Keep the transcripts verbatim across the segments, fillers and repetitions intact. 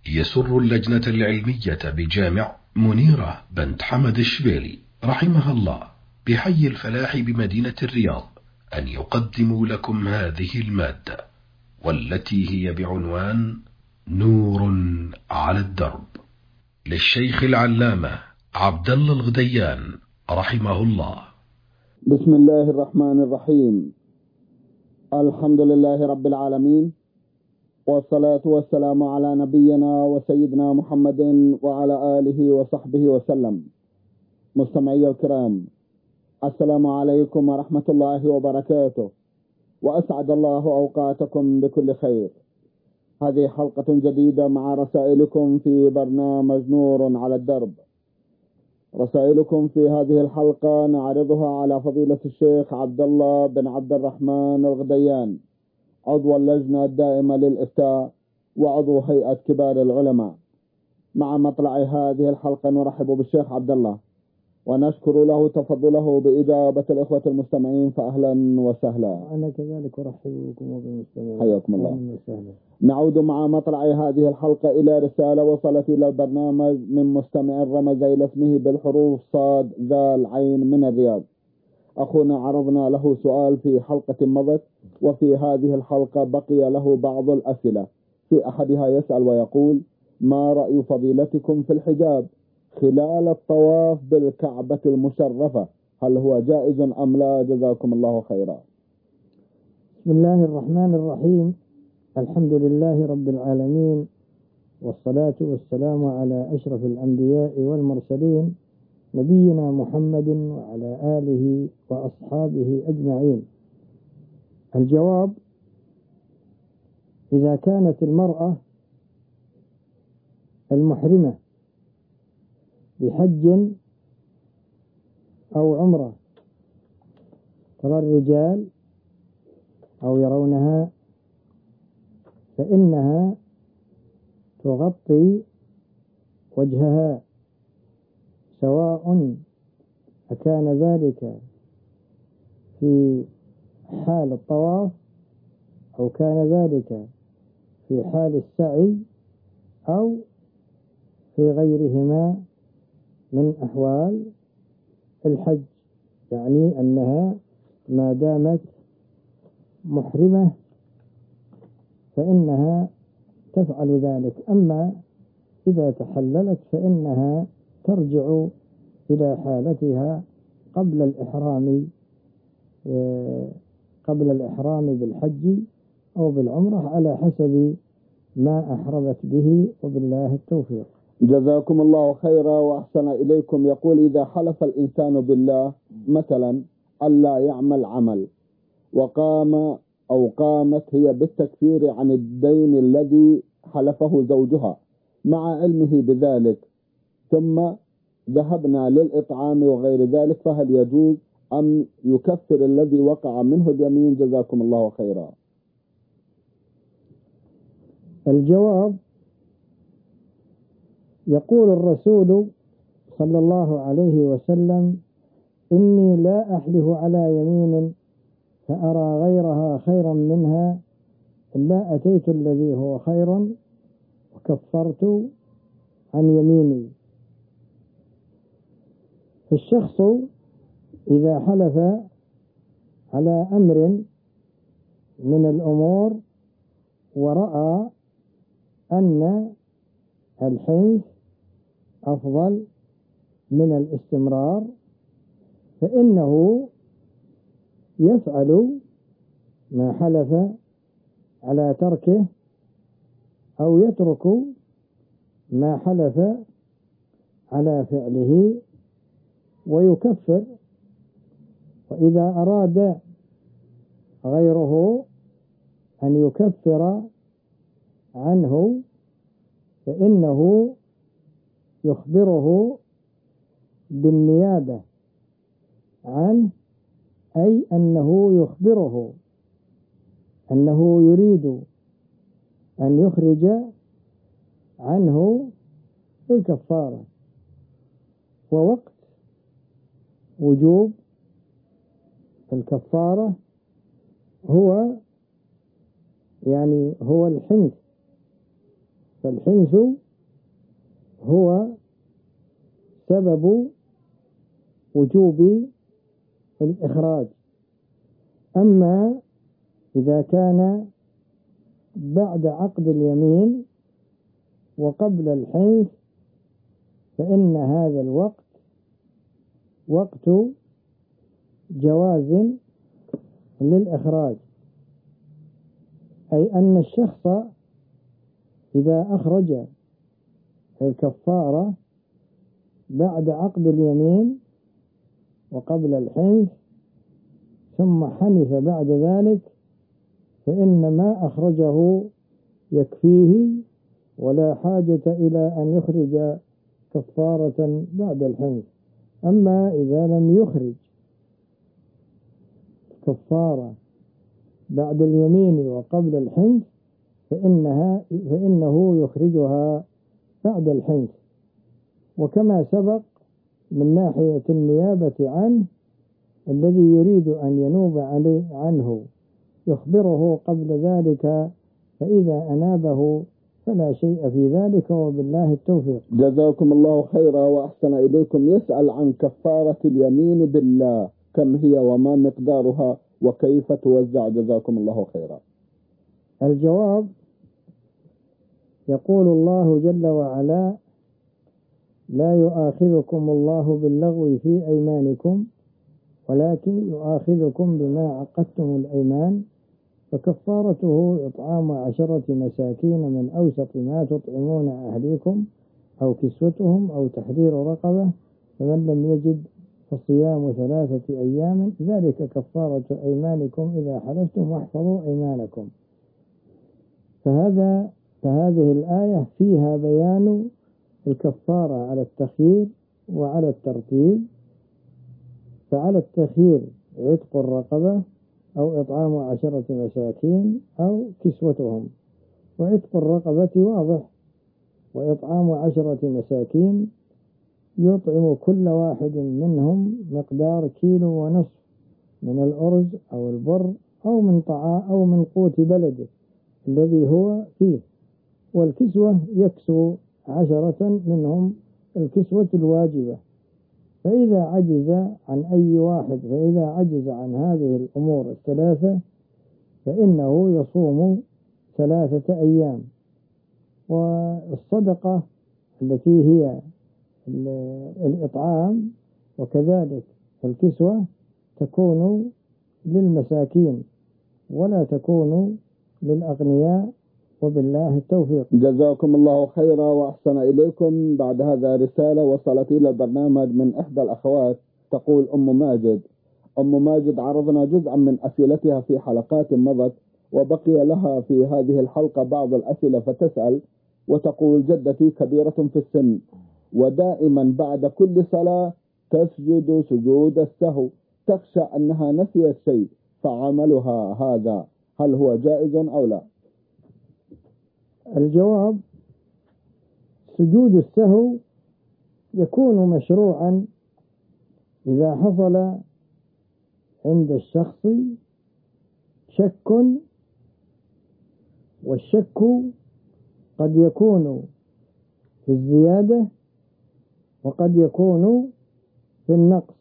يسر اللجنة العلمية بجامع منيرة بنت حمد الشبيلي رحمها الله بحي الفلاح بمدينة الرياض أن يقدموا لكم هذه المادة، والتي هي بعنوان نور على الدرب، للشيخ العلامة عبد الله الغديان رحمه الله. بسم الله الرحمن الرحيم. الحمد لله رب العالمين، والصلاة والسلام على نبينا وسيدنا محمد وعلى آله وصحبه وسلم. مستمعي الكرام، السلام عليكم ورحمة الله وبركاته، وأسعد الله أوقاتكم بكل خير. هذه حلقة جديدة مع رسائلكم في برنامج نور على الدرب. رسائلكم في هذه الحلقة نعرضها على فضيلة الشيخ عبد الله بن عبد الرحمن الغديان، عضو اللجنة الدائمة للإفتاء وعضو هيئة كبار العلماء. مع مطلع هذه الحلقة نرحب بالشيخ عبد الله ونشكر له تفضله بإجابة الإخوة المستمعين، فأهلا وسهلا. أنا كذلك أرحب بكم وبالمستمعين، حياكم الله. نعود مع مطلع هذه الحلقة إلى رسالة وصلت إلى البرنامج من مستمع رمز إلى اسمه بالحروف صاد ذال عين من الرياض. أخونا عرضنا له سؤال في حلقة مضت، وفي هذه الحلقة بقي له بعض الأسئلة. في أحدها يسأل ويقول: ما رأي فضيلتكم في الحجاب خلال الطواف بالكعبة المشرفة؟ هل هو جائز أم لا؟ جزاكم الله خيرا. بسم الله الرحمن الرحيم. الحمد لله رب العالمين، والصلاة والسلام على أشرف الأنبياء والمرسلين، نبينا محمد وعلى آله وأصحابه أجمعين. الجواب: إذا كانت المرأة المحرمة بحج أو عمرة ترى الرجال أو يرونها، فإنها تغطي وجهها، سواء أكان ذلك في حال الطواف أو كان ذلك في حال السعي أو في غيرهما من أحوال الحج، يعني أنها ما دامت محرمة فإنها تفعل ذلك. أما إذا تحللت فإنها ترجع إلى حالتها قبل الإحرام قبل الإحرام بالحج أو بالعمرة على حسب ما أحرمت به، وبالله التوفيق. جزاكم الله خيرا وأحسن إليكم. يقول: إذا حلف الإنسان بالله مثلا ألا يعمل عمل، وقام أو قامت هي بالتكفير عن الدين الذي حلفه زوجها مع علمه بذلك، ثم ذهبنا للإطعام وغير ذلك، فهل يجوز أم يكفر الذي وقع منه اليمين؟ جزاكم الله خيرا. الجواب: يقول الرسول صلى الله عليه وسلم: إني لا أحلف على يمين فأرى غيرها خيرا منها إلا أتيت الذي هو خير وكفرت عن يميني. فالشخص إذا حلف على أمر من الأمور ورأى أن الحنث أفضل من الاستمرار، فإنه يفعل ما حلف على تركه، أو يترك ما حلف على فعله ويكفر. وإذا أراد غيره أن يكفر عنه فإنه يخبره بالنيابة عنه، أي أنه يخبره أنه يريد أن يخرج عنه الكفارة. ووقت وجوب الكفارة هو يعني هو الحنث فالحنث هو سبب وجوب الإخراج. أما إذا كان بعد عقد اليمين وقبل الحنث فإن هذا الوقت وقت جواز للإخراج، أي أن الشخص إذا أخرج الكفارة بعد عقد اليمين وقبل الحنث ثم حنث بعد ذلك فإن ما أخرجه يكفيه ولا حاجة إلى أن يخرج كفارة بعد الحنث. أما إذا لم يخرج كفارة بعد اليمين وقبل الحنث فإنها فإنه يخرجها بعد الحنث. وكما سبق من ناحية النيابة عنه الذي يريد أن ينوب عليه عنه يخبره قبل ذلك، فإذا أنابه فلا شيء في ذلك، وبالله التوفيق. جزاكم الله خيرا وأحسن إليكم. يسأل عن كفارة اليمين بالله، كم هي وما مقدارها وكيف توزع؟ جزاكم الله خيرا. الجواب: يقول الله جل وعلا: لا يؤاخذكم الله باللغو في أيمانكم ولكن يؤاخذكم بما عقدتم الأيمان، فكفارته إطعام عشرة مساكين من أوسط ما تطعمون أهليكم أو كسوتهم أو تحرير رقبة، فمن لم يجد فصيام ثلاثة أيام ذلك كفارة أيمانكم إذا حلفتم واحفظوا أيمانكم. فهذا فهذه الآية فيها بيان الكفارة على التخيير وعلى الترتيب. فعلى التخيير عتق الرقبة أو إطعام عشرة مساكين أو كسوتهم، وعتق الرقبة واضح، وإطعام عشرة مساكين يطعم كل واحد منهم مقدار كيلو ونصف من الأرز أو البر أو من طعام أو من قوت بلده الذي هو فيه. والكسوة يكسو عشرة منهم الكسوة الواجبة. فإذا عجز عن أي واحد فإذا عجز عن هذه الأمور الثلاثة فإنه يصوم ثلاثة أيام. والصدقة التي هي الإطعام وكذلك الكسوة تكون للمساكين ولا تكون للأغنياء، وبالله التوفيق. جزاكم الله خيرا وأحسن إليكم. بعد هذا رسالة وصلت إلى البرنامج من إحدى الأخوات تقول: أم ماجد أم ماجد عرضنا جزءا من أسئلتها في حلقات مضت وبقي لها في هذه الحلقة بعض الأسئلة، فتسأل وتقول: جدتي كبيرة في السن ودائما بعد كل صلاة تسجد سجود السهو، تخشى أنها نسيت شيء، فعملها هذا هل هو جائز أو لا؟ الجواب: سجود السهو يكون مشروعا إذا حصل عند الشخص شك، والشك قد يكون في الزيادة وقد يكون في النقص.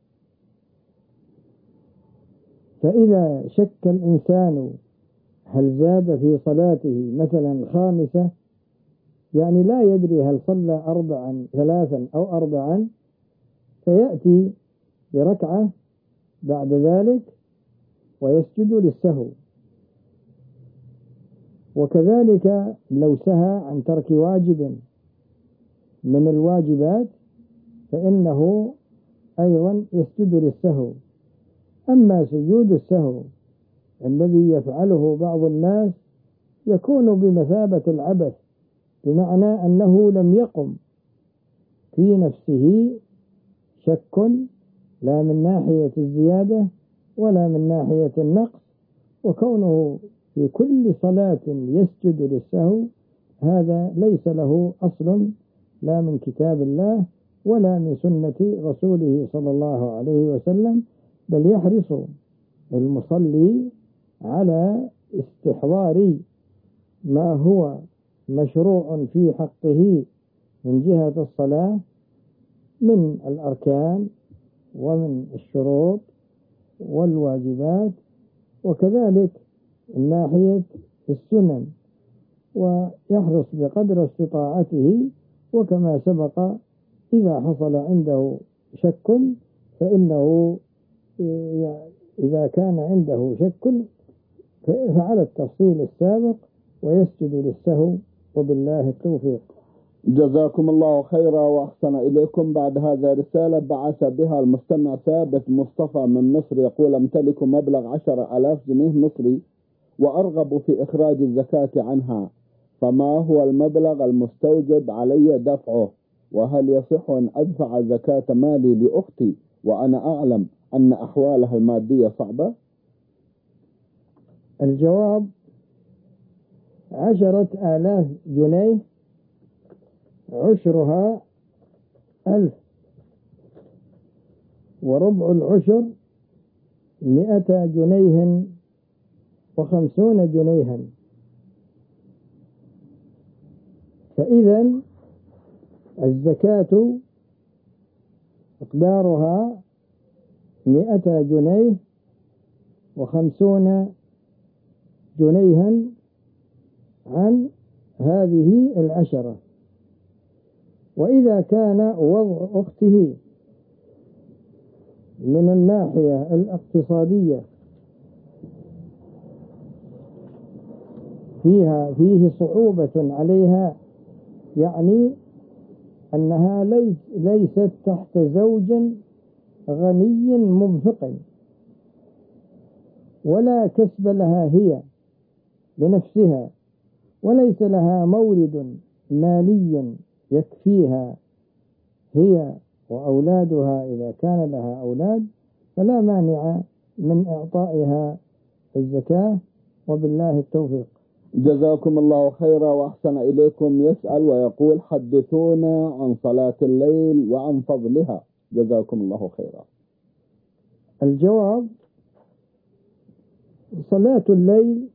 فإذا شك الإنسان هل زاد في صلاته مثلا خامسة، يعني لا يدري هل صلى أربعا ثلاثا أو أربعا، فيأتي بركعة بعد ذلك ويسجد للسهو. وكذلك لو سهى عن ترك واجب من الواجبات فإنه أيضا يسجد للسهو. أما سجود السهو الذي يفعله بعض الناس يكون بمثابة العبث، بمعنى أنه لم يقم في نفسه شك لا من ناحية الزيادة ولا من ناحية النقص، وكونه في كل صلاة يسجد للسهو هذا ليس له أصل لا من كتاب الله ولا من سنة رسوله صلى الله عليه وسلم، بل يحرص المصلي على استحضار ما هو مشروع في حقه من جهة الصلاة من الأركان ومن الشروط والواجبات، وكذلك من ناحية السنن، ويحرص بقدر استطاعته. وكما سبق إذا حصل عنده شك فإنه إذا كان عنده شك فعلى التفصيل السابق ويسجد للسهو، وبالله التوفيق. جزاكم الله خيرا وأحسن إليكم. بعد هذا رسالة بعث بها المستمع ثابت مصطفى من مصر، يقول: أمتلك مبلغ عشر ألاف جنيه مصري وأرغب في إخراج الزكاة عنها، فما هو المبلغ المستوجب علي دفعه؟ وهل يصح أن أدفع زكاة مالي لأختي وأنا أعلم أن أحوالها المادية صعبة؟ الجواب: عشرة آلاف جنيه عشرها ألف، وربع العشر مئة جنيه وخمسون جنيها. فإذا الزكاة مقدارها مئة جنيه وخمسون جنيها عن هذه العشرة. وإذا كان وضع أخته من الناحية الاقتصادية فيها فيه صعوبة عليها، يعني أنها ليست تحت زوج غني منفق ولا كسب لها هي لنفسها، وليس لها مورد مالي يكفيها هي وأولادها إذا كان لها أولاد، فلا مانع من إعطائها الزكاة، وبالله التوفيق. جزاكم الله خيرا وأحسن إليكم. يسأل ويقول: حدثونا عن صلاة الليل وعن فضلها، جزاكم الله خيرا. الجواب: صلاة الليل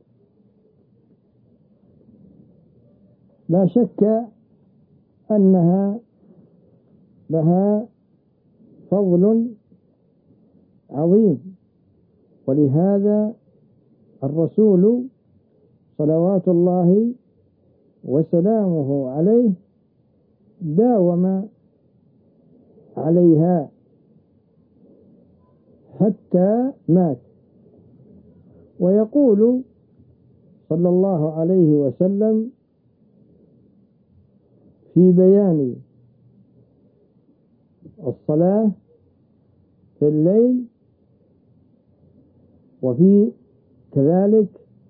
لا شك أنها لها فضل عظيم، ولهذا الرسول صلوات الله وسلامه عليه داوم عليها حتى مات. ويقول صلى الله عليه وسلم في بيان الصلاة في الليل، وفي كذلك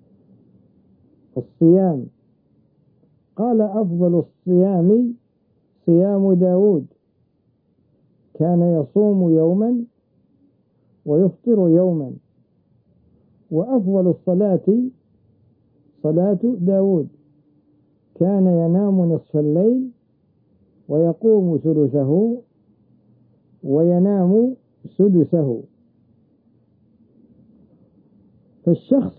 الصيام، قال: أفضل الصيام صيام داود، كان يصوم يوما ويفطر يوما. وأفضل الصلاة صلاة داود، كان ينام نصف الليل ويقوم ثلثه وينام سدسه. فالشخص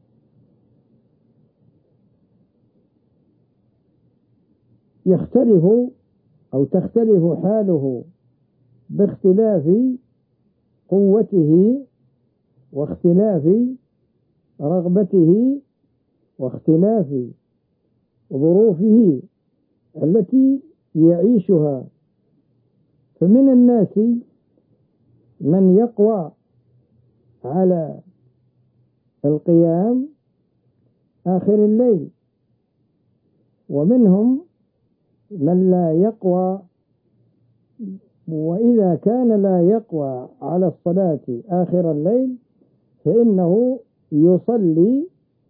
يختلف أو تختلف حاله باختلاف قوته واختلاف رغبته واختلاف ظروفه التي يعيشها. فمن الناس من يقوى على القيام آخر الليل، ومنهم من لا يقوى، وإذا كان لا يقوى على الصلاة آخر الليل فإنه يصلي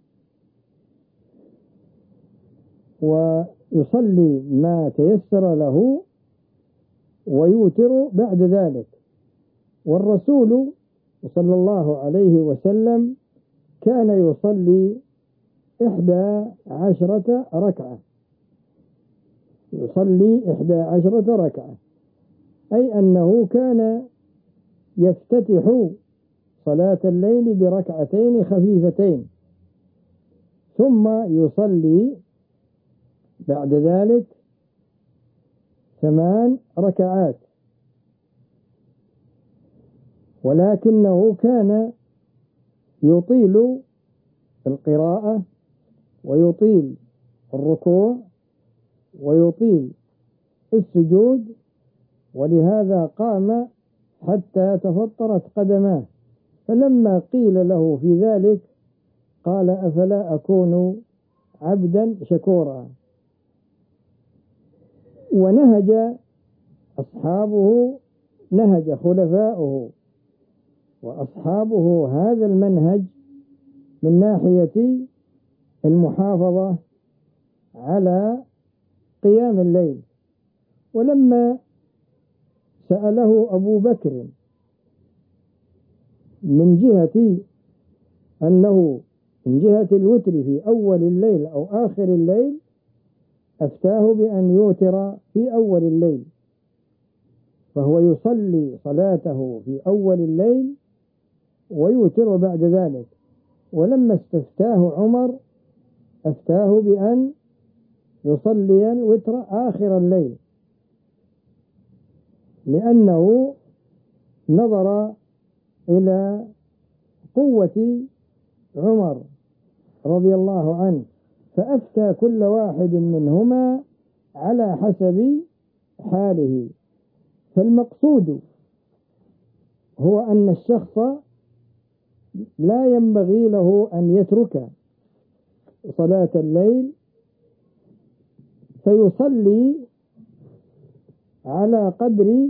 ويصلي ما تيسر له ويوتر بعد ذلك. والرسول صلى الله عليه وسلم كان يصلي إحدى عشرة ركعة، يصلي إحدى عشرة ركعة، أي أنه كان يفتتح صلاة الليل بركعتين خفيفتين، ثم يصلي بعد ذلك ثمان ركعات، ولكنه كان يطيل القراءة ويطيل الركوع ويطيل السجود، ولهذا قام حتى تفطرت قدماه. فلما قيل له في ذلك قال: أفلا أكون عبدا شكورا. ونهج أصحابه، نهج خلفاؤه وأصحابه هذا المنهج من ناحية المحافظة على قيام الليل. ولما سأله أبو بكر من جهة أنه من جهة الوتر في أول الليل أو آخر الليل، أفتاه بأن يوتر في أول الليل، فهو يصلي صلاته في أول الليل ويوتر بعد ذلك. ولما استفتاه عمر أفتاه بأن يصلي الوتر آخر الليل، لأنه نظر إلى قوة عمر رضي الله عنه، فأفتى كل واحد منهما على حسب حاله. فالمقصود هو أن الشخص لا ينبغي له أن يترك صلاة الليل فيصلي على قدر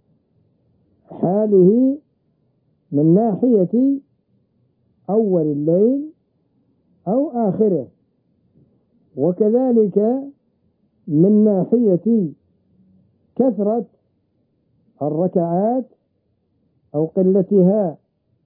حاله من ناحية أول الليل أو آخره، وكذلك من ناحية كثرة الركعات أو قلتها.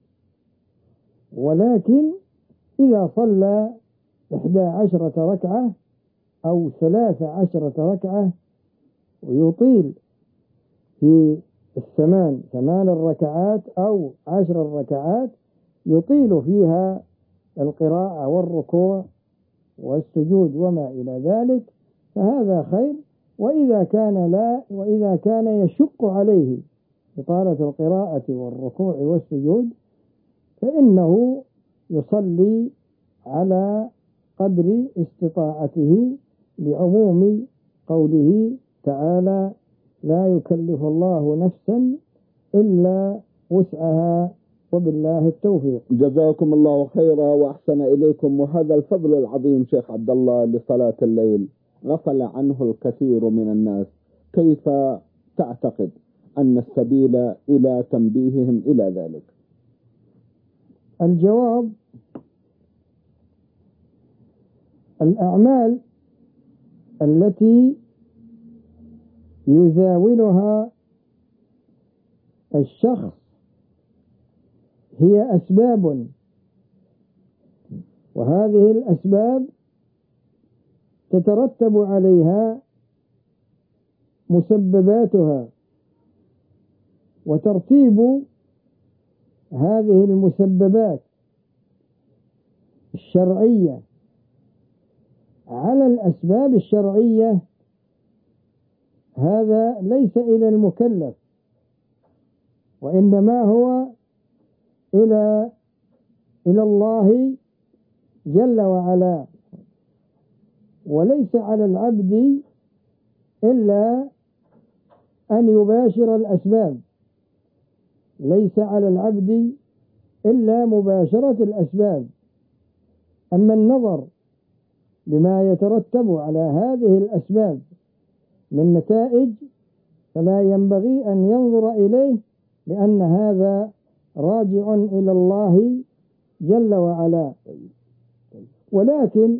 ولكن إذا صلى إحدى عشرة ركعة أو ثلاث عشرة ركعة ويطيل في الثمان ثمان الركعات أو عشر الركعات، يطيل فيها القراءة والركوع والسجود وما إلى ذلك، فهذا خير. وإذا كان لا وإذا كان يشق عليه إطالة القراءة والركوع والسجود فإنه يصلي على قدر استطاعته، لعموم قوله تعالى: لا يكلف الله نفسا إلا وسعها، وبالله التوفيق. جزاكم الله خيرا وأحسن إليكم. وهذا الفضل العظيم شيخ عبد الله لصلاة الليل غفل عنه الكثير من الناس، كيف تعتقد أن السبيل إلى تنبيههم إلى ذلك؟ الجواب: الأعمال التي يزاولها الشخص هي أسباب، وهذه الأسباب تترتب عليها مسبباتها، وترتيب هذه المسببات الشرعية على الأسباب الشرعية هذا ليس إلى المكلف، وإنما هو إلى إلى الله جل وعلا. وليس على العبد إلا أن يباشر الأسباب، ليس على العبد إلا مباشرة الأسباب. أما النظر لما يترتب على هذه الأسباب من نتائج فلا ينبغي أن ينظر إليه، لأن هذا راجع إلى الله جل وعلا. ولكن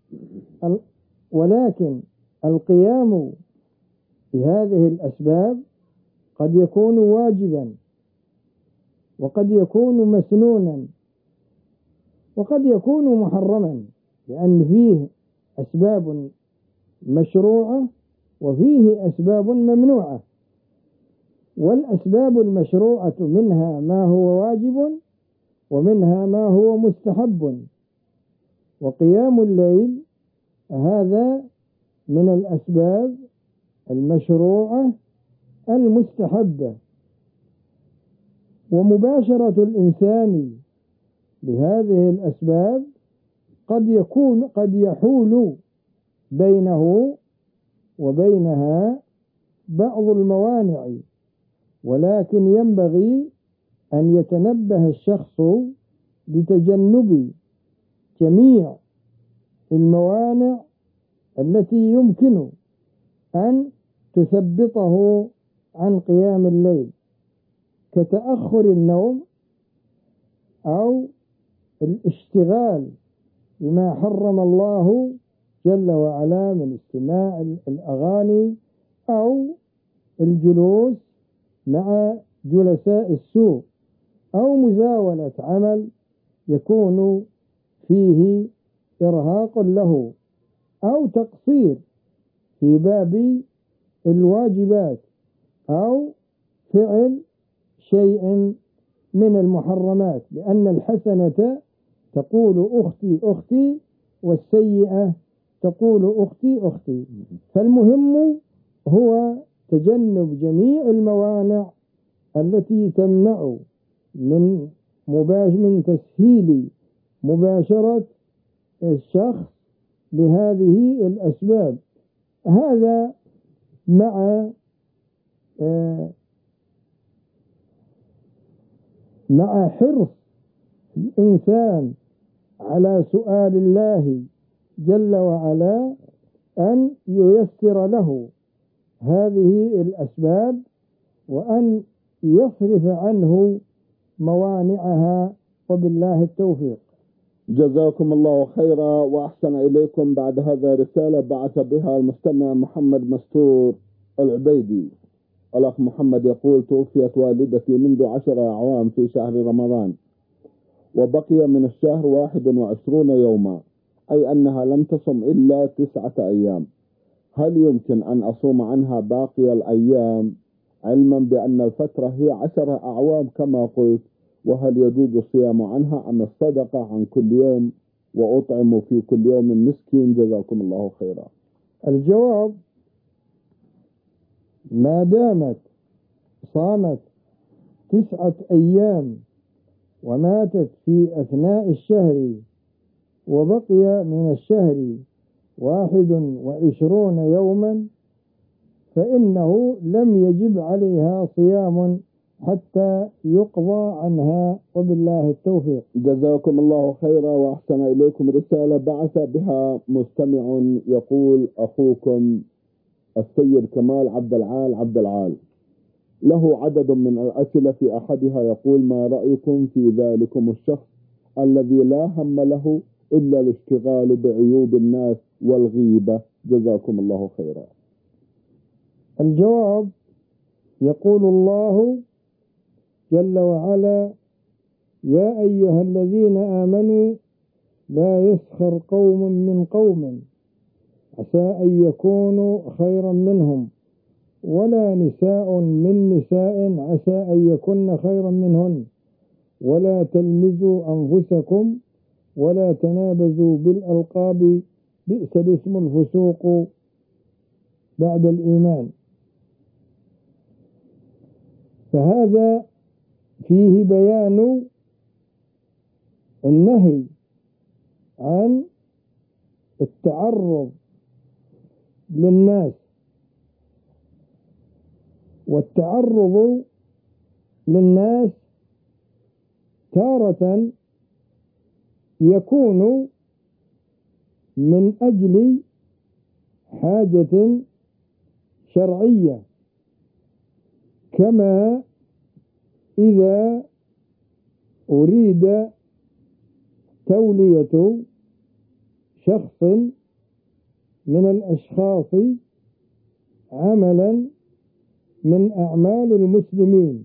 ولكن القيام بهذه الأسباب قد يكون واجبا، وقد يكون مسنونا، وقد يكون محرما، لأن فيه أسباب مشروعة وفيه أسباب ممنوعة. والأسباب المشروعة منها ما هو واجب ومنها ما هو مستحب. وقيام الليل هذا من الأسباب المشروعة المستحبة. ومباشرة الإنسان بهذه الأسباب قد يكون قد يحول بينه وبينها بعض الموانع، ولكن ينبغي أن يتنبه الشخص لتجنب جميع الموانع التي يمكن أن تثبطه عن قيام الليل، كتأخر النوم أو الاشتغال بما حرم الله جل وعلا من استماع الأغاني أو الجلوس مع جلساء السوء أو مزاولة عمل يكون فيه إرهاق له أو تقصير في باب الواجبات أو فعل شيء من المحرمات، لأن الحسنة تقول أختي أختي والسيئة تقول أختي أختي. فالمهم هو تجنب جميع الموانع التي تمنع من مباش من تسهيل مباشرة الشخص لهذه الأسباب. هذا مع آه مع حرص الإنسان على سؤال الله جل وعلا أن ييسر له هذه الأسباب وأن يصرف عنه موانعها، وبالله التوفيق. جزاكم الله خيرا وأحسن إليكم. بعد هذا رسالة بعث بها المستمع محمد مستور العبيدي. الأخ محمد يقول: توفيت والدتي منذ عشر أعوام في شهر رمضان، وبقي من الشهر واحد وعشرون يوما، أي أنها لم تصم إلا تسعة أيام. هل يمكن أن أصوم عنها باقي الأيام علما بأن الفترة هي عشر أعوام كما قلت؟ وهل يجوز الصيام عنها أم الصدقة عن كل يوم وأطعم في كل يوم مسكين؟ جزاكم الله خيرا. الجواب: ما دامت صامت تسعة أيام وماتت في أثناء الشهر وبقي من الشهر واحد وعشرون يوما فإنه لم يجب عليها صيام حتى يقضى عنها، وبالله التوفيق. جزاكم الله خيرا وأحسن إليكم. رسالة بعث بها مستمع يقول: أخوكم السيد كمال عبد العال عبد العال له عدد من الأسئلة، في أحدها يقول: ما رأيكم في ذلكم الشخص الذي لا هم له إلا الاشتغال بعيوب الناس والغيبة؟ جزاكم الله خيرا. الجواب: يقول الله جل وعلا: يا أيها الذين آمنوا لا يسخر قوم من قوم عسى أن يكونوا خيرا منهم ولا نساء من نساء عسى أن يكن خيرا منهن ولا تلمزوا أنفسكم ولا تنابزوا بالألقاب بئس الاسم الفسوق بعد الإيمان. فهذا فيه بيان النهي عن التعرض للناس، والتعرض للناس تارة يكون من أجل حاجة شرعية، كما إذا أريد تولية شخص من الأشخاص عملا من أعمال المسلمين،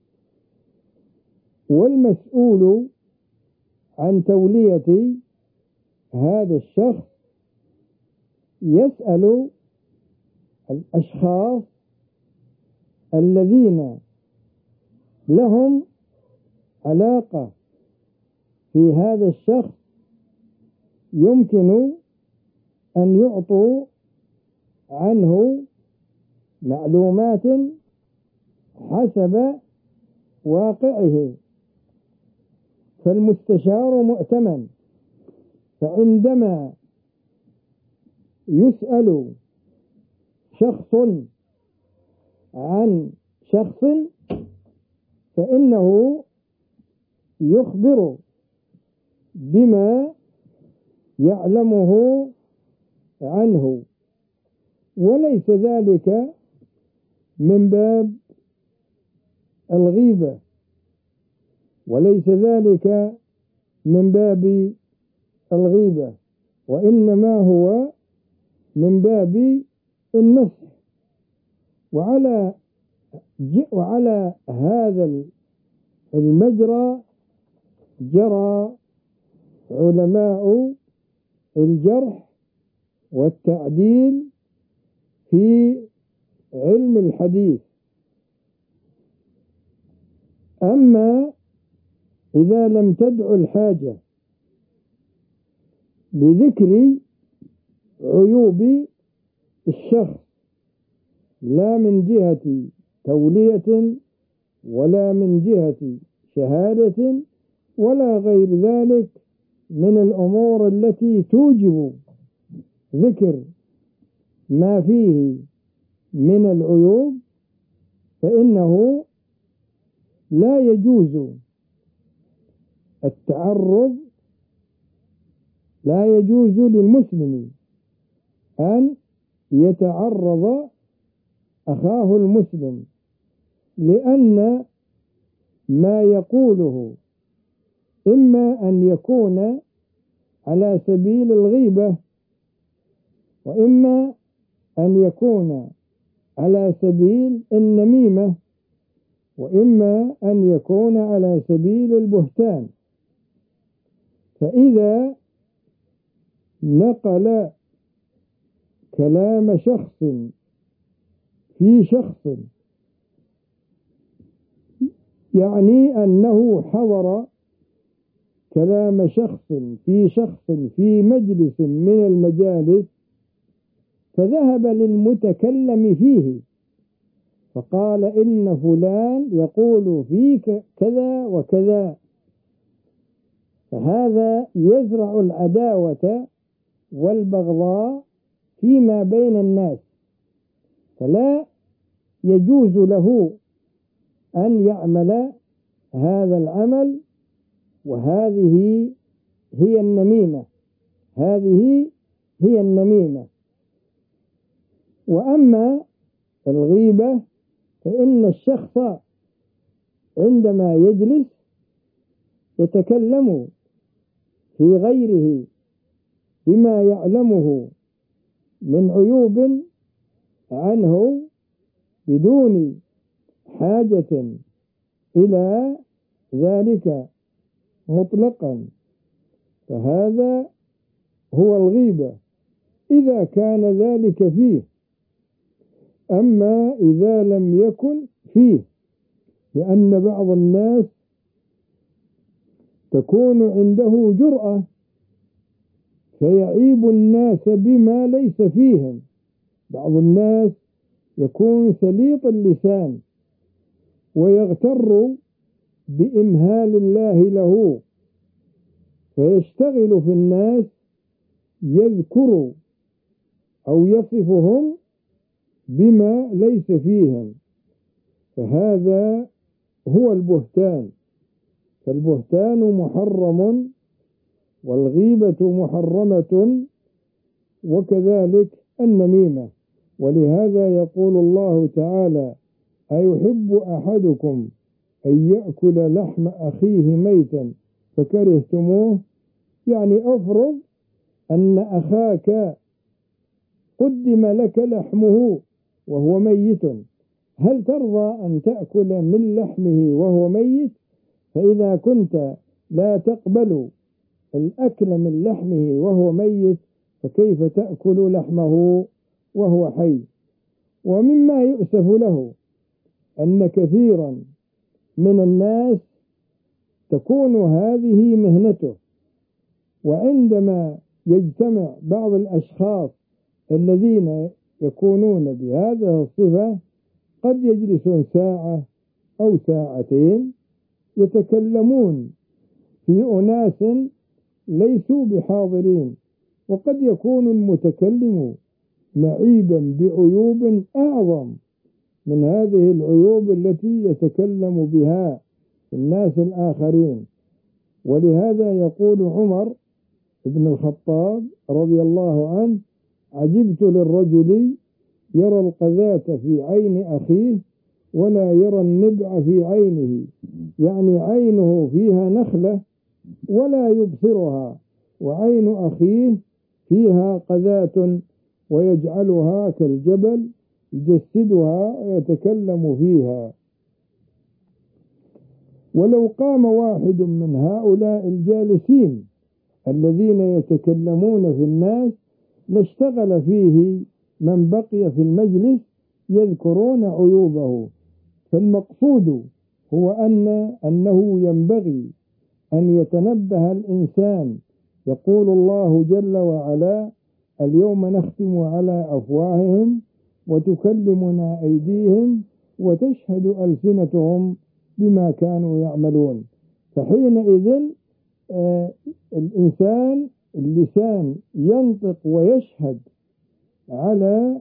والمسؤول عن تولية هذا الشخص يسأل الأشخاص الذين لهم علاقة في هذا الشخص يمكن أن يعطوا عنه معلومات حسب واقعه، فالمستشار مؤتمن. فعندما يسأل شخص عن شخص فإنه يخبر بما يعلمه عنه، وليس ذلك من باب الغيبة، وليس ذلك من باب الغيبة، وإنما هو من باب النصح. وعلى وعلى هذا المجرى جرى علماء الجرح والتعديل في علم الحديث. أما إذا لم تدع الحاجة لذكر عيوب الشخص لا من جهة تولية ولا من جهة شهادة ولا غير ذلك من الأمور التي توجب ذكر ما فيه من العيوب، فإنه لا يجوز التعرض لا يجوز للمسلم أن يتعرض أخاه المسلم، لأن ما يقوله إما أن يكون على سبيل الغيبة، وإما أن يكون على سبيل النميمة، وإما أن يكون على سبيل البهتان. فإذا نقل كلام شخص في شخص، يعني أنه حضر كلام شخص في شخص في مجلس من المجالس، فذهب للمتكلم فيه فقال إن فلان يقول فيك كذا وكذا، فهذا يزرع العداوة والبغضاء فيما بين الناس، فلا يجوز له أن يعمل هذا العمل. وهذه هي النميمة هذه هي النميمة. وأما الغيبة فإن الشخص عندما يجلس يتكلم في غيره بما يعلمه من عيوب عنه بدون حاجة إلى ذلك مطلقا، فهذا هو الغيبة إذا كان ذلك فيه. أما إذا لم يكن فيه، لأن بعض الناس تكون عنده جرأة فيعيب الناس بما ليس فيهم. بعض الناس يكون سليط اللسان ويغتر بإمهال الله له، فيشتغل في الناس يذكر أو يصفهم بما ليس فيهم، فهذا هو البهتان. فالبهتان محرم والغيبة محرمة، وكذلك النميمة. ولهذا يقول الله تعالى: أيحب أحدكم أن يأكل لحم أخيه ميتا فكرهتموه؟ يعني أفرض أن أخاك قدم لك لحمه وهو ميت، هل ترضى أن تأكل من لحمه وهو ميت؟ فإذا كنت لا تقبل الأكل من لحمه وهو ميت، فكيف تأكل لحمه وهو حي؟ ومما يؤسف له أن كثيرا من الناس تكون هذه مهنته، وعندما يجتمع بعض الأشخاص الذين يكونون بهذه الصفة قد يجلسون ساعة أو ساعتين يتكلمون في أناس ليسوا بحاضرين، وقد يكون المتكلم معيبا بعيوب أعظم من هذه العيوب التي يتكلم بها الناس الآخرين. ولهذا يقول عمر بن الخطاب رضي الله عنه: عجبت للرجل يرى القذاة في عين أخيه ولا يرى النبع في عينه، يعني عينه فيها نخلة ولا يبصرها، وعين أخيه فيها قذاة ويجعلها كالجبل يجسدها ويتكلم فيها. ولو قام واحد من هؤلاء الجالسين الذين يتكلمون في الناس لاشتغل فيه من بقي في المجلس يذكرون عيوبه. فالمقصود هو أن أنه ينبغي أن يتنبه الإنسان. يقول الله جل وعلا: اليوم نختم على أفواههم وتكلمنا أيديهم وتشهد ألسنتهم بما كانوا يعملون. فحينئذ آه الإنسان اللسان ينطق ويشهد على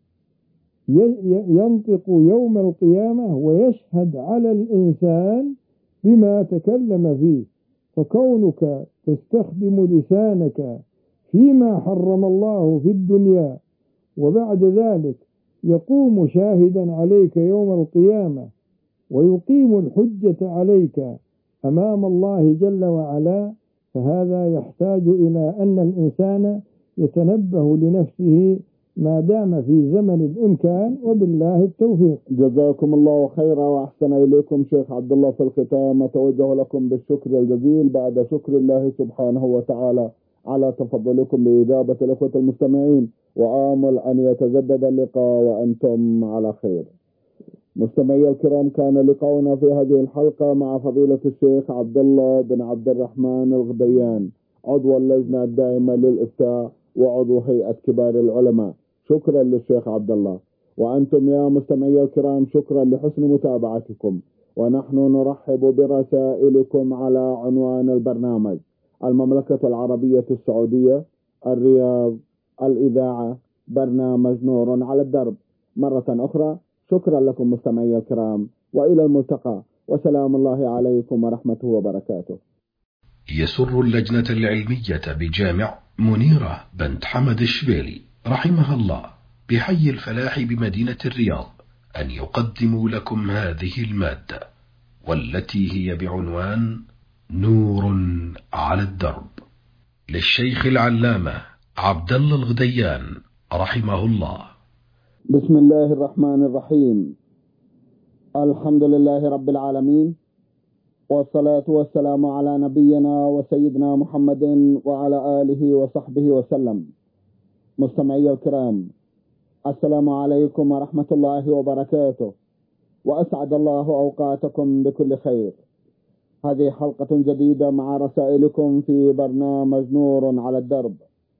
ينطق يوم القيامة ويشهد على الإنسان بما تكلم فيه. فكونك تستخدم لسانك فيما حرم الله في الدنيا وبعد ذلك يقوم شاهدا عليك يوم القيامة ويقيم الحجة عليك أمام الله جل وعلا، فهذا يحتاج إلى أن الإنسان يتنبه لنفسه ما دام في زمن الإمكان، وبالله التوفيق. جزاكم الله خيرا وأحسن إليكم شيخ عبد الله. في الختام أتوجه لكم بالشكر الجزيل بعد شكر الله سبحانه وتعالى على تفضلكم بإجابة الأخوة المستمعين، وآمل أن يتجدد اللقاء وأنتم على خير. مستمعي الكرام، كان لقاؤنا في هذه الحلقة مع فضيلة الشيخ عبد الله بن عبد الرحمن الغديان، عضو اللجنة الدائمة للإفتاء وعضو هيئة كبار العلماء. شكرا للشيخ عبد الله. وأنتم يا مستمعي الكرام شكرا لحسن متابعتكم، ونحن نرحب برسائلكم على عنوان البرنامج: المملكة العربية السعودية، الرياض، الإذاعة، برنامج نور على الدرب. مرة أخرى شكرا لكم مستمعي الكرام، وإلى الملتقى، وسلام الله عليكم ورحمته وبركاته. يسر اللجنة العلمية بجامع منيرة بنت حمد الشبيلي رحمها الله بحي الفلاح بمدينة الرياض أن يقدموا لكم هذه المادة، والتي هي بعنوان نور على الدرب، للشيخ العلامة عبد الله الغديان رحمه الله. بسم الله الرحمن الرحيم. الحمد لله رب العالمين، والصلاة والسلام على نبينا وسيدنا محمد وعلى آله وصحبه وسلم. مستمعي الكرام، السلام عليكم ورحمة الله وبركاته، وأسعد الله أوقاتكم بكل خير. هذه حلقة جديدة مع رسائلكم في برنامج نور على الدرب.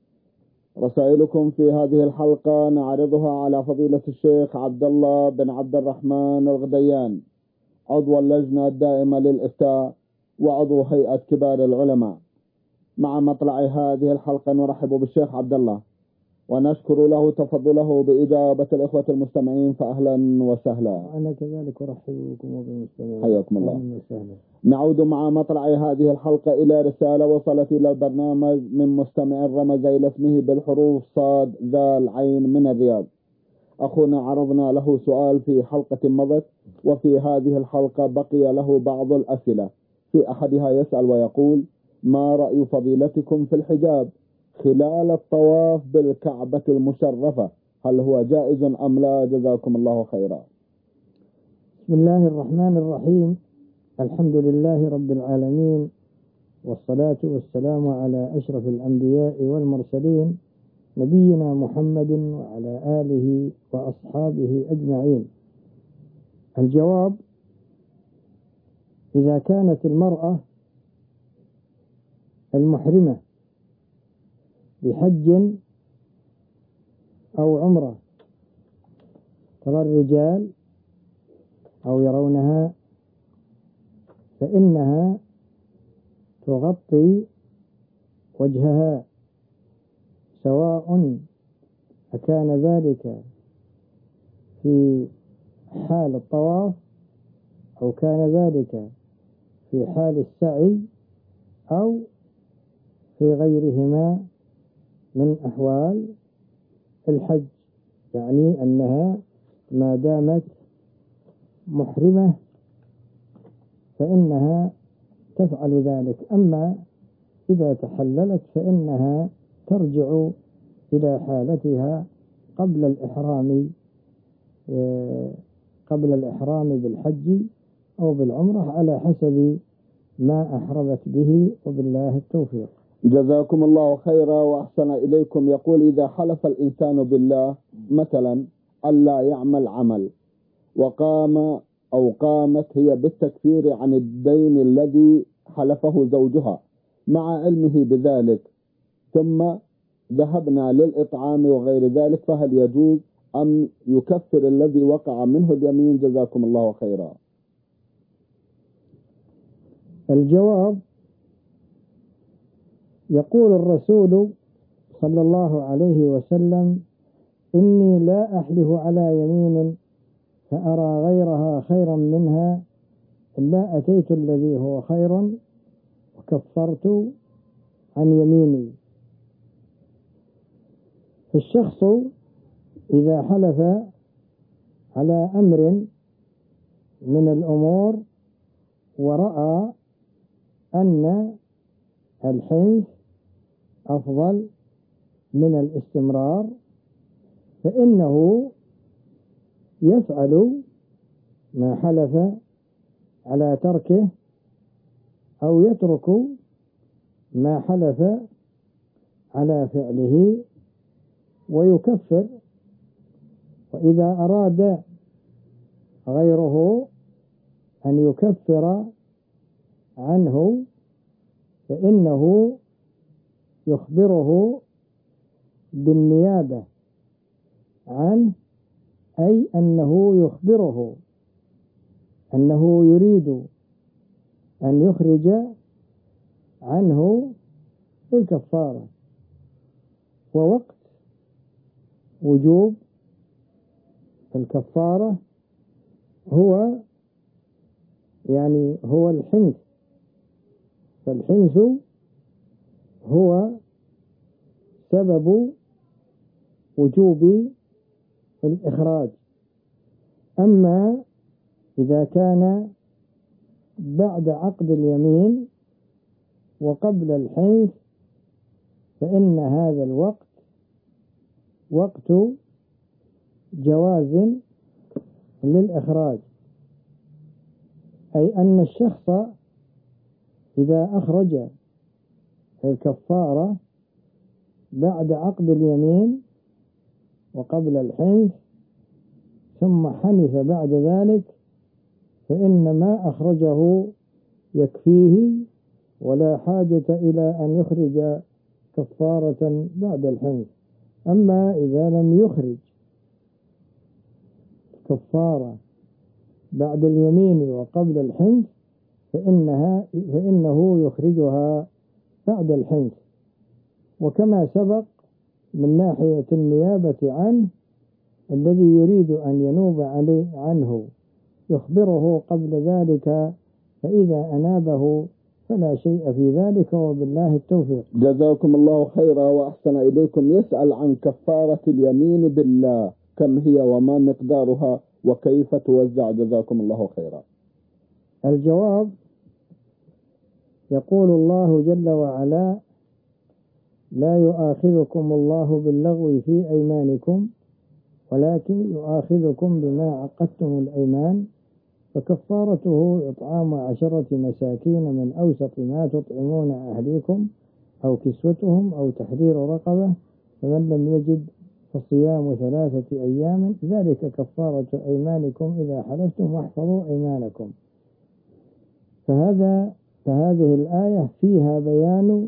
رسائلكم في هذه الحلقة نعرضها على فضيلة الشيخ عبد الله بن عبد الرحمن الغديان، عضو اللجنة الدائمة للإفتاء وعضو هيئة كبار العلماء. مع مطلع هذه الحلقة نرحب بالشيخ عبد الله ونشكر له تفضله بإجابة الإخوة المستمعين، فأهلا وسهلا. أنا كذلك أرحب بكم وبالمستمعين، حياكم الله. نعود مع مطلع هذه الحلقة إلى رسالة وصلت إلى البرنامج من مستمع رمز إلى اسمه بالحروف صاد ذال عين من الرياض. أخونا عرضنا له سؤال في حلقة مضت، وفي هذه الحلقة بقي له بعض الأسئلة. في أحدها يسأل ويقول: ما رأي فضيلتكم في الحجاب خلال الطواف بالكعبة المشرفة؟ هل هو جائز أم لا؟ جزاكم الله خيرا. بسم الله الرحمن الرحيم. الحمد لله رب العالمين، والصلاة والسلام على أشرف الأنبياء والمرسلين نبينا محمد وعلى آله وأصحابه أجمعين. الجواب: إذا كانت المرأة المحرمة بحج أو عمرة ترى الرجال أو يرونها فإنها تغطي وجهها، سواء أكان ذلك في حال الطواف أو كان ذلك في حال السعي أو في غيرهما من أحوال الحج، يعني أنها ما دامت محرمة فإنها تفعل ذلك. أما إذا تحللت فإنها ترجع إلى حالتها قبل الإحرام قبل الإحرام بالحج أو بالعمرة على حسب ما أحرمت به، وبالله التوفيق. جزاكم الله خيرا وأحسن إليكم. يقول: إذا حلف الإنسان بالله مثلا ألا يعمل عمل، وقام أو قامت هي بالتكفير عن الدين الذي حلفه زوجها مع علمه بذلك، ثم ذهبنا للإطعام وغير ذلك، فهل يجوز أم يكفر الذي وقع منه اليمين؟ جزاكم الله خيرا. الجواب: يقول الرسول صلى الله عليه وسلم: إني لا أحلف على يمين فأرى غيرها خيرا منها إلا أتيت الذي هو خير وكفرت عن يميني. فالشخص إذا حلف على أمر من الأمور ورأى أن الحنث أفضل من الاستمرار، فإنه يفعل ما حلف على تركه أو يترك ما حلف على فعله ويكفر. وإذا أراد غيره أن يكفر عنه فإنه يخبره بالنيابة عنه، أي أنه يخبره أنه يريد أن يخرج عنه الكفارة. ووقت وجوب الكفارة هو يعني هو الحنث، فالحنث هو سبب وجوب الإخراج. أما إذا كان بعد عقد اليمين وقبل الحنث فإن هذا الوقت وقت جواز للإخراج، أي أن الشخص إذا أخرج الكفارة بعد عقد اليمين وقبل الحنث ثم حنث بعد ذلك فإن ما أخرجه يكفيه ولا حاجة إلى أن يخرج كفارة بعد الحنث. أما إذا لم يخرج كفارة بعد اليمين وقبل الحنث فإنها فإنه يخرجها بعد الحنث. وكما سبق من ناحية النيابة عنه، الذي يريد أن ينوب عليه عنه يخبره قبل ذلك، فإذا أنابه فلا شيء في ذلك، وبالله التوفيق. جزاكم الله خيرا وأحسن إليكم. يسأل عن كفارة اليمين بالله، كم هي وما مقدارها وكيف توزع؟ جزاكم الله خيرا. الجواب: يقول الله جل وعلا: لا يؤاخذكم الله باللغو في أيمانكم ولكن يؤاخذكم بما عقدتم الأيمان، فكفارته إطعام عشرة مساكين من أوسط ما تطعمون أهليكم أو كسوتهم أو تحرير رقبة، فمن لم يجد فصيام ثلاثة أيام ذلك كفارة أيمانكم إذا حلفتم واحفظوا أيمانكم. فهذا فهذه الآية فيها بيان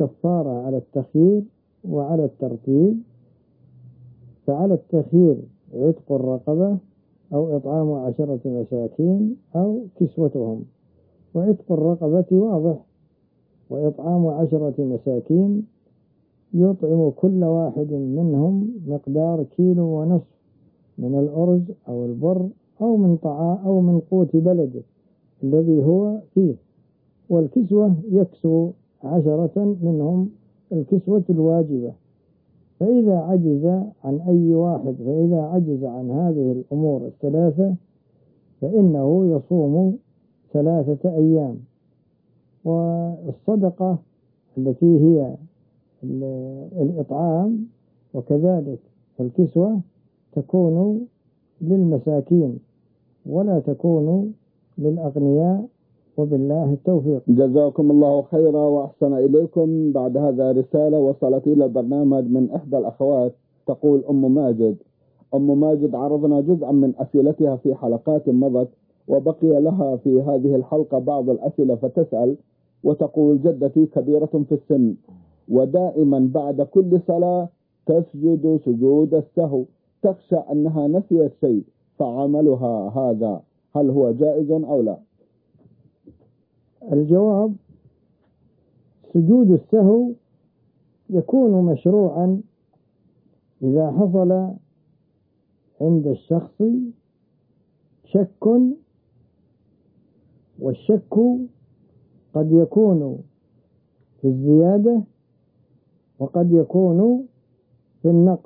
الكفارة على التخيير وعلى الترتيب. فعلى التخيير عتق الرقبة أو إطعام عشرة مساكين أو كسوتهم. وعتق الرقبة واضح، وإطعام عشرة مساكين يطعم كل واحد منهم مقدار كيلو ونصف من الأرز أو البر أو من طعام أو من قوت بلده الذي هو فيه. والكسوة يكسو عشرة منهم الكسوة الواجبة. فإذا عجز عن أي واحد فإذا عجز عن هذه الأمور الثلاثة فإنه يصوم ثلاثة أيام. والصدقة التي هي الإطعام وكذلك الكسوة تكون للمساكين ولا تكون للأغنياء، وبالله التوفيق. جزاكم الله خيرا وأحسن إليكم. بعد هذا رسالة وصلت إلى البرنامج من إحدى الأخوات تقول: أم ماجد أم ماجد عرضنا جزءا من أسئلتها في حلقات مضت، وبقي لها في هذه الحلقة بعض الأسئلة، فتسأل وتقول: جدتي كبيرة في السن ودائما بعد كل صلاة تسجد سجود السهو، تخشى أنها نسيت شيء، فعملها هذا هل هو جائز أو لا؟ الجواب: سجود السهو يكون مشروعا إذا حصل عند الشخص شك، والشك قد يكون في الزيادة وقد يكون في النقص.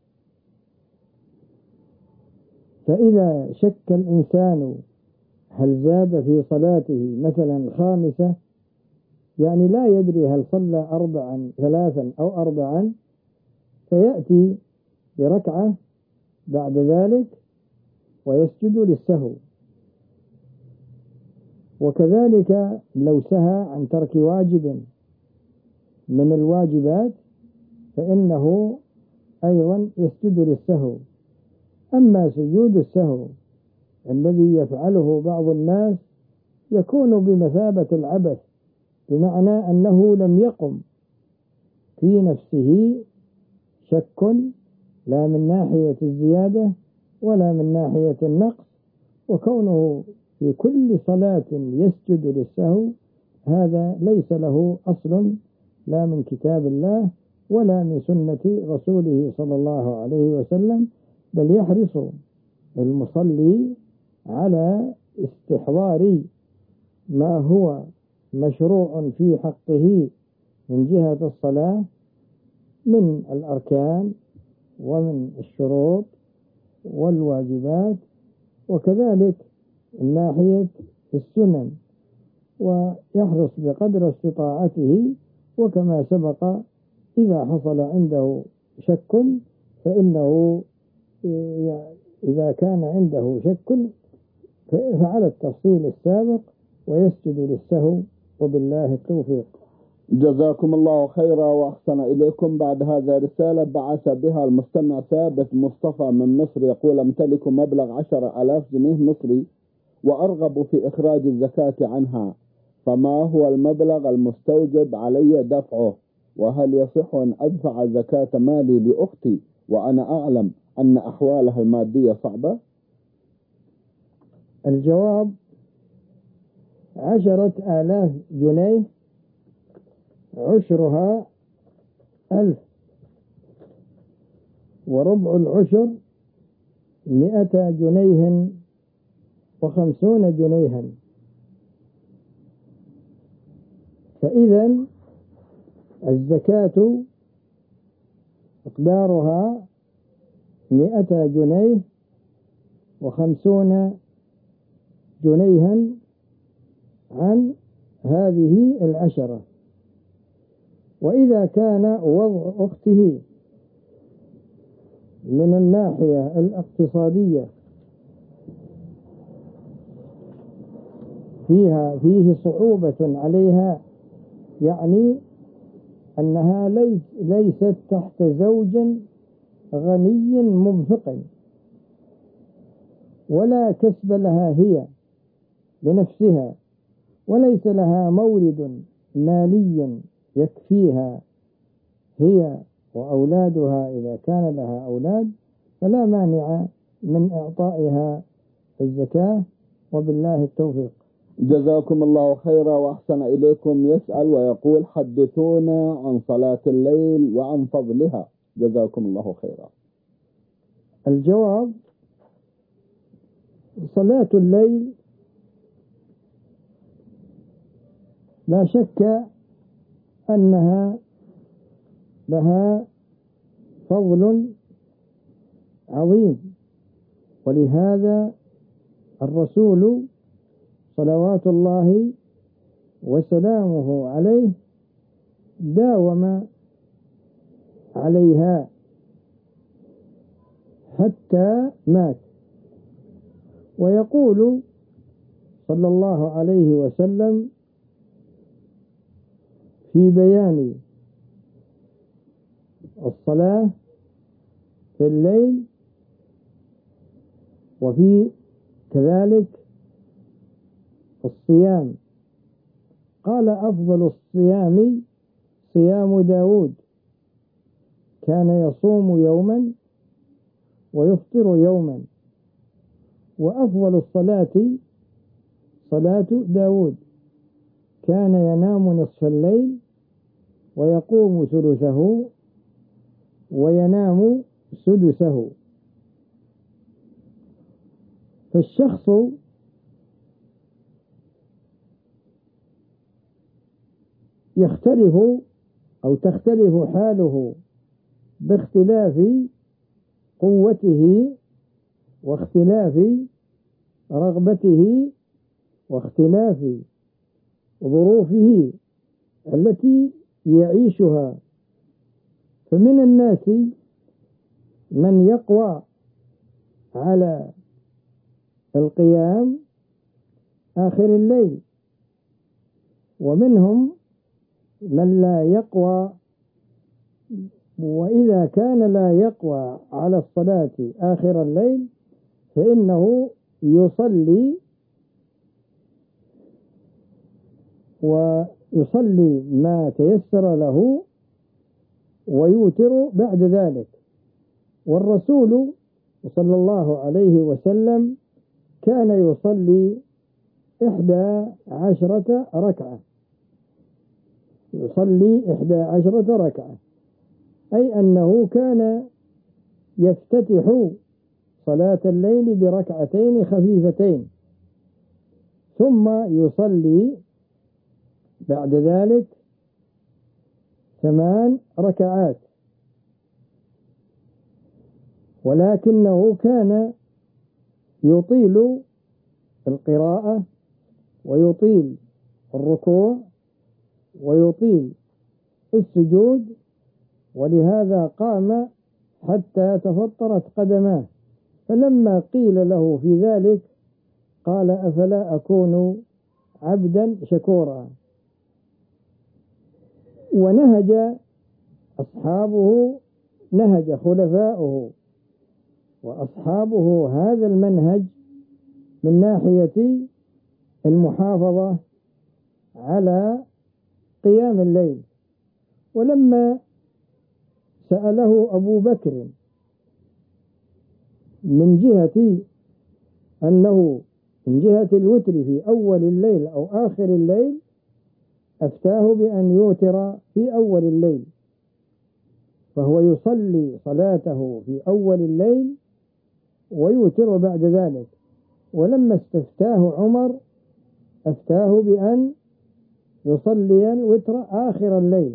فإذا شك الإنسان هل زاد في صلاته مثلا خامسة، يعني لا يدري هل صلى أربعا ثلاثا أو أربعا، فيأتي بركعة بعد ذلك ويسجد للسهو. وكذلك لو سهى عن ترك واجب من الواجبات فإنه أيضا يسجد للسهو. أما سجود السهو الذي يفعله بعض الناس يكون بمثابة العبث، بمعنى أنه لم يقم في نفسه شك لا من ناحية الزيادة ولا من ناحية النقص، وكونه في كل صلاة يسجد للسهو هذا ليس له أصل لا من كتاب الله ولا من سنة رسوله صلى الله عليه وسلم، بل يحرص المصلي على استحضار ما هو مشروع في حقه من جهة الصلاة من الأركان ومن الشروط والواجبات، وكذلك من ناحية السنن، ويحرص بقدر استطاعته. وكما سبق إذا حصل عنده شك فإنه إذا كان عنده شك فعلى التفصيل السابق ويسجد للسهو، وبالله التوفيق. جزاكم الله خيرا وأحسن إليكم. بعد هذا رسالة بعث بها المستمع ثابت مصطفى من مصر، يقول: أمتلك مبلغ عشر ألاف جنيه مصري وأرغب في إخراج الزكاة عنها، فما هو المبلغ المستوجب علي دفعه؟ وهل يصح أن أدفع زكاة مالي لأختي وأنا أعلم أن أحوالها المادية صعبة؟ الجواب: عشرة آلاف جنيه عشرها ألف، وربع العشر مئة جنيه وخمسون جنيها. فإذا الزكاة مقدارها مئة جنيه وخمسون جنيها عن هذه العشرة. وإذا كان وضع أخته من الناحية الاقتصادية فيها فيه صعوبة عليها، يعني أنها ليست تحت زوج غني منفق ولا كسب لها هي لنفسها، وليس لها مورد مالي يكفيها هي وأولادها إذا كان لها أولاد، فلا مانع من إعطائها الزكاة، وبالله التوفيق. جزاكم الله خيرا وأحسن إليكم. يسأل ويقول: حدثونا عن صلاة الليل وعن فضلها، جزاكم الله خيرا. الجواب: صلاة الليل لا شك أنها لها فضل عظيم، ولهذا الرسول صلوات الله وسلامه عليه داوم عليها حتى مات. ويقول صلى الله عليه وسلم في بيان الصلاة في الليل، وفي كذلك الصيام، قال: أفضل الصيام صيام داود، كان يصوم يوما ويفطر يوما. وأفضل الصلاة صلاة داود، كان ينام نصف الليل ويقوم ثلثه وينام سدسه. فالشخص يختلف أو تختلف حاله باختلاف قوته واختلاف رغبته واختلاف ظروفه التي يعيشها. فمن الناس من يقوى على القيام آخر الليل، ومنهم من لا يقوى، وإذا كان لا يقوى على الصلاة آخر الليل فإنه يصلي ويصلي ما تيسر له ويوتر بعد ذلك. والرسول صلى الله عليه وسلم كان يصلي إحدى عشرة ركعة، يصلي إحدى عشرة ركعة، أي أنه كان يفتتح صلاة الليل بركعتين خفيفتين، ثم يصلي بعد ذلك ثمان ركعات. ولكنه كان يطيل القراءة ويطيل الركوع ويطيل السجود، ولهذا قام حتى تفطرت قدماه. فلما قيل له في ذلك قال: أفلا أكون عبدا شكورا. ونهج أصحابه، نهج خلفاؤه وأصحابه هذا المنهج من ناحية المحافظة على قيام الليل. ولما سأله أبو بكر من جهة أنه من جهة الوتر في أول الليل أو آخر الليل، أفتاه بأن يوتر في أول الليل، فهو يصلي صلاته في أول الليل ويوتر بعد ذلك. ولما استفتاه عمر أفتاه بأن يصلي الوتر آخر الليل،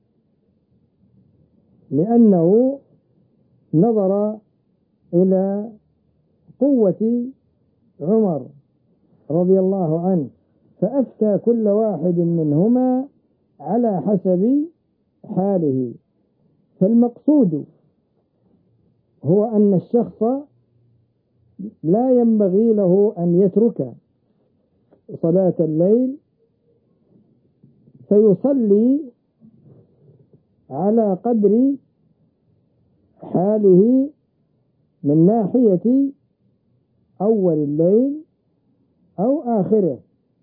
لأنه نظر إلى قوة عمر رضي الله عنه، فأفتى كل واحد منهما على حسب حاله. فالمقصود هو أن الشخص لا ينبغي له أن يترك صلاة الليل فيصلي على قدر حاله من ناحية أول الليل أو آخره،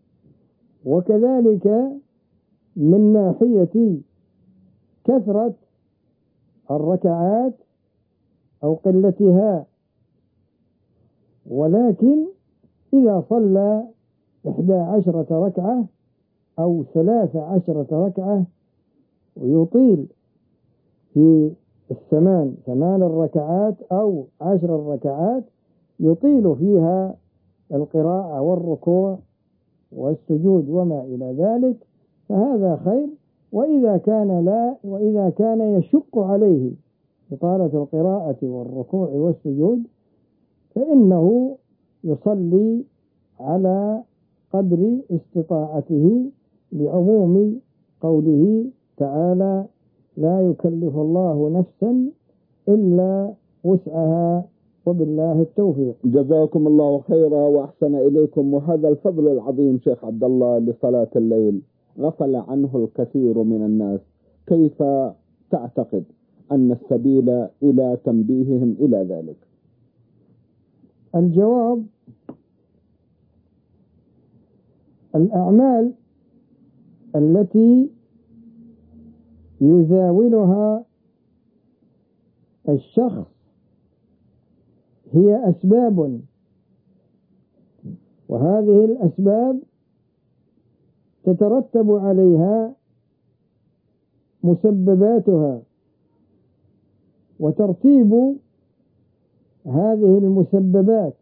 وكذلك من ناحية كثرة الركعات أو قلتها، ولكن إذا صلى إحدى عشرة ركعة أو ثلاث عشرة ركعة ويطيل في الثمان ثمان الركعات أو عشر الركعات يطيل فيها القراءة والركوع والسجود وما إلى ذلك، فهذا خير. وإذا كان لا وإذا كان يشق عليه إطالة القراءة والركوع والسجود فإنه يصلي على قدر استطاعته، لعموم قوله تعالى: لا يكلف الله نفسا إلا وسعها، وبالله التوفيق. جزاكم الله خيرا وأحسن إليكم. وهذا الفضل العظيم شيخ عبد الله لصلاة الليل غفل عنه الكثير من الناس، كيف تعتقد أن السبيل إلى تنبيههم إلى ذلك؟ الجواب: الأعمال التي يزاولها الشخص هي أسباب، وهذه الأسباب تترتب عليها مسبباتها، وترتيب هذه المسببات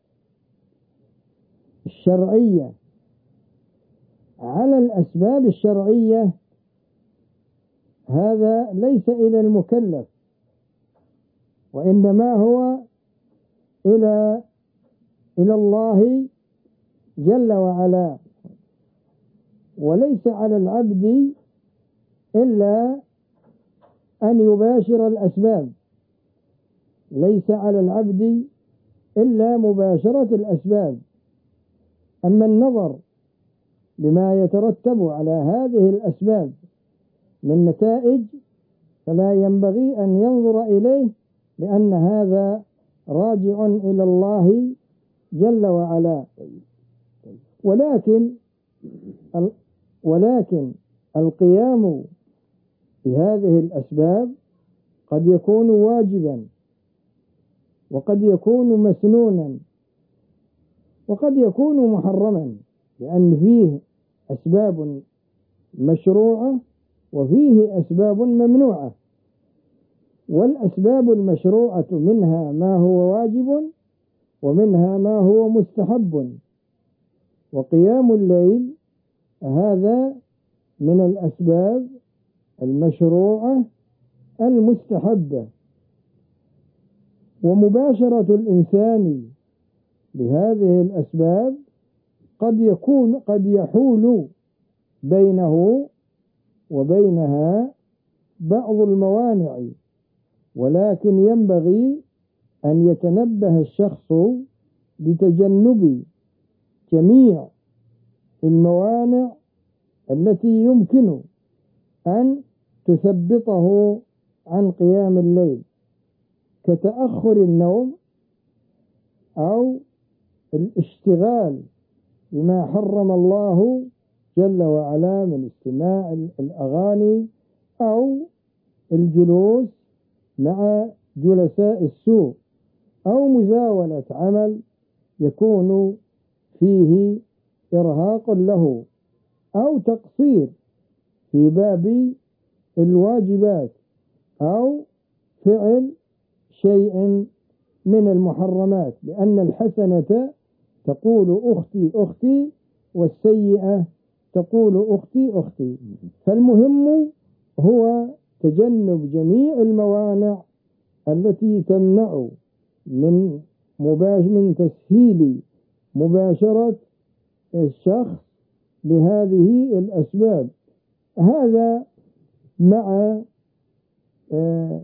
الشرعية على الأسباب الشرعية هذا ليس إلى المكلف، وإنما هو إلى إلى الله جل وعلا، وليس على العبد إلا أن يباشر الأسباب، ليس على العبد إلا مباشرة الأسباب. أما النظر لما يترتب على هذه الأسباب من نتائج فلا ينبغي أن ينظر إليه، لأن هذا راجع إلى الله جل وعلا. ولكن ولكن القيام بهذه الأسباب قد يكون واجبا، وقد يكون مسنونا، وقد يكون محرما، لأن فيه أسباب مشروعة وفيه أسباب ممنوعة. والأسباب المشروعة منها ما هو واجب ومنها ما هو مستحب، وقيام الليل هذا من الأسباب المشروعة المستحبة. ومباشرة الإنسان بهذه الأسباب قد يكون قد يحول بينه وبينها بعض الموانع، ولكن ينبغي أن يتنبه الشخص لتجنب جميع الموانع التي يمكن أن تثبطه عن قيام الليل، كتأخر النوم أو الاشتغال بما حرم الله جل وعلا من استماع الأغاني أو الجلوس مع جلساء السوء أو مزاولة عمل يكون فيه إرهاق له أو تقصير في باب الواجبات أو فعل شيء من المحرمات، لأن الحسنة تقول أختي أختي والسيئة تقول أختي أختي. فالمهم هو تجنب جميع الموانع التي تمنع من من تسهيل مباشرة الشخص لهذه الأسباب. هذا مع آه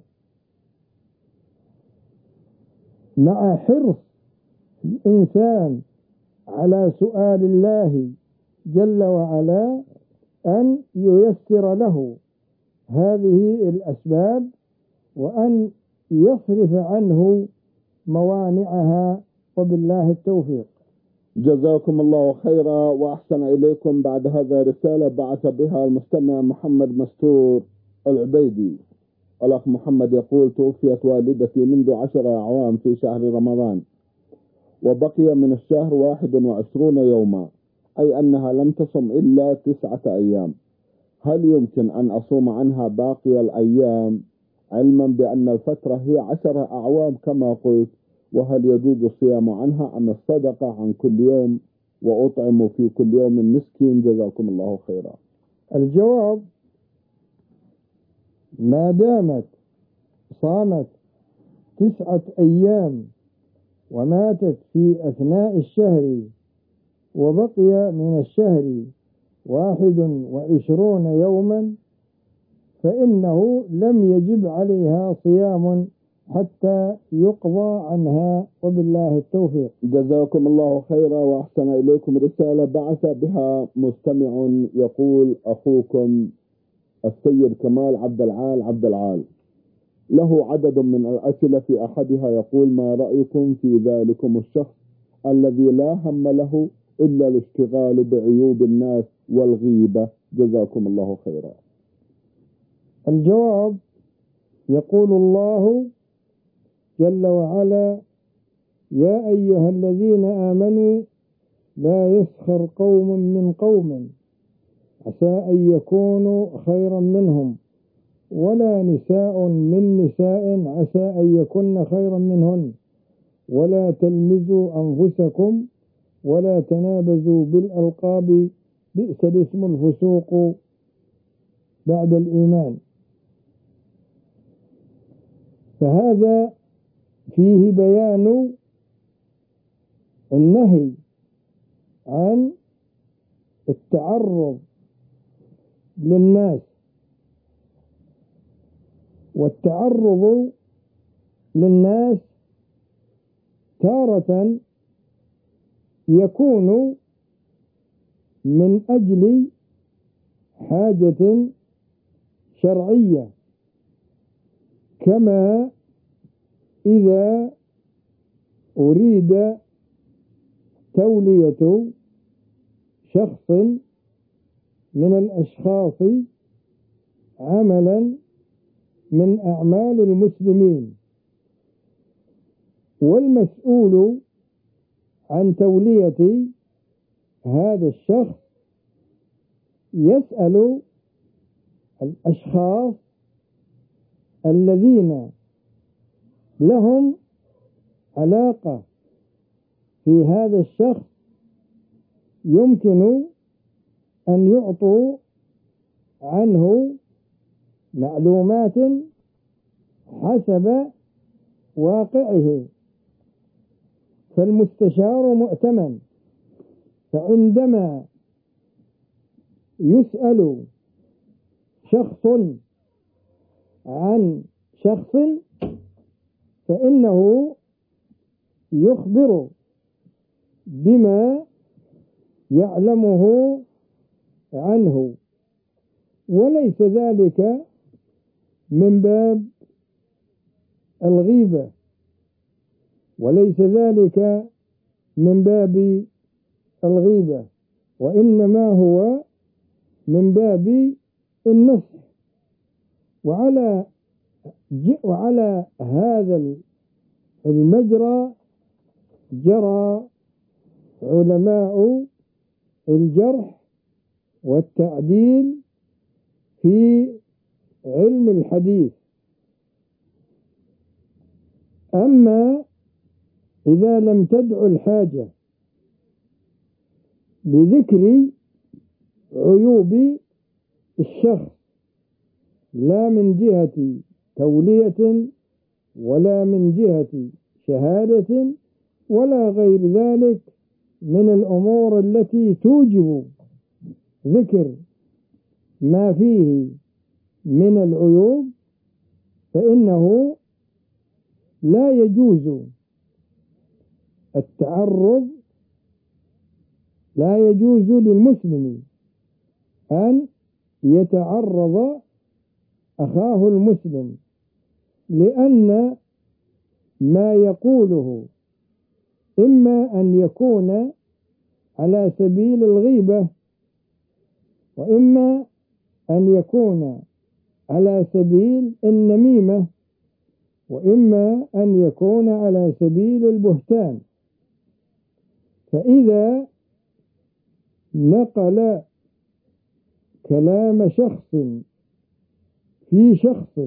مع حرص الإنسان على سؤال الله جل وعلا أن ييسر له هذه الأسباب وأن يصرف عنه موانعها، وبالله التوفيق. جزاكم الله خيرا وأحسن إليكم. بعد هذا رسالة بعث بها المستمع محمد مستور العبيدي: الأخ محمد يقول: توفيت والدتي منذ عشر أعوام في شهر رمضان، وبقي من الشهر واحد وعشرون يوما، أي أنها لم تصم إلا تسعة أيام. هل يمكن أن أصوم عنها باقي الأيام، علما بأن الفترة هي عشر أعوام كما قلت؟ وهل يجوز الصيام عنها أم الصدقة عن كل يوم وأطعم في كل يوم مسكين؟ جزاكم الله خيرا. الجواب: ما دامت صامت تسعة أيام وماتت في أثناء الشهر وبقي من الشهر واحد وعشرون يوما فإنه لم يجب عليها صيام حتى يقضى عنها، وبالله التوفيق. جزاكم الله خيرا وأحسن إليكم. رسالة بعث بها مستمع يقول: أخوكم السيد كمال عبد العال عبد العال له عدد من الأسئلة، في أحدها يقول: ما رأيكم في ذلكم الشخص الذي لا هم له إلا الاشتغال بعيوب الناس والغيبة؟ جزاكم الله خيرا. الجواب: يقول الله جل وعلا: يا أيها الذين آمنوا لا يسخر قوم من قوم عسى أن يكونوا خيرا منهم ولا نساء من نساء عسى أن يكن خيرا منهن ولا تلمزوا أنفسكم ولا تنابزوا بالألقاب بئس الاسم الفسوق بعد الإيمان. فهذا فيه بيان النهي عن التعرض للناس، والتعرض للناس تارة يكون من أجل حاجة شرعية، كما إذا أريد تولية شخص من الأشخاص عملا من أعمال المسلمين، والمسؤول عن تولية هذا الشخص يسأل الأشخاص الذين لهم علاقة في هذا الشخص يمكن أن يعطوا عنه معلومات حسب واقعه، فالمستشار مؤتمن. فعندما يسأل شخص عن شخص فإنه يخبر بما يعلمه عنه، وليس ذلك من باب الغيبة، وليس ذلك من باب الغيبة، وإنما هو من باب النصح. وعلى وعلى هذا المجرى جرى علماء الجرح والتعديل في علم الحديث. أما إذا لم تدع الحاجة لذكر عيوب الشخص لا من جهة تولية ولا من جهة شهادة ولا غير ذلك من الأمور التي توجب ذكر ما فيه من العيوب، فإنه لا يجوز التعرض، لا يجوز للمسلم أن يتعرض أخاه المسلم، لأن ما يقوله إما أن يكون على سبيل الغيبة، وإما أن يكون على سبيل النميمة، وإما أن يكون على سبيل البهتان. فإذا نقل كلام شخص في شخص،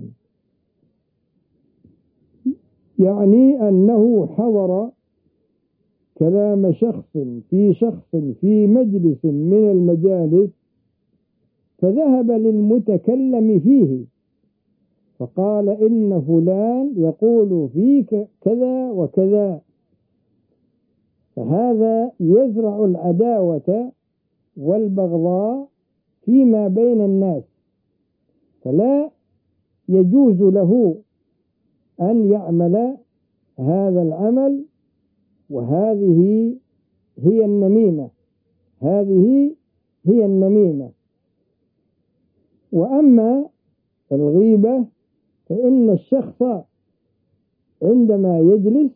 يعني أنه حضر كلام شخص في شخص في مجلس من المجالس، فذهب للمتكلم فيه فقال إن فلان يقول فيك كذا وكذا، فهذا يزرع العداوة والبغضاء فيما بين الناس، فلا يجوز له أن يعمل هذا العمل. وهذه هي النميمة، هذه هي النميمة. وأما الغيبة فإن الشخص عندما يجلس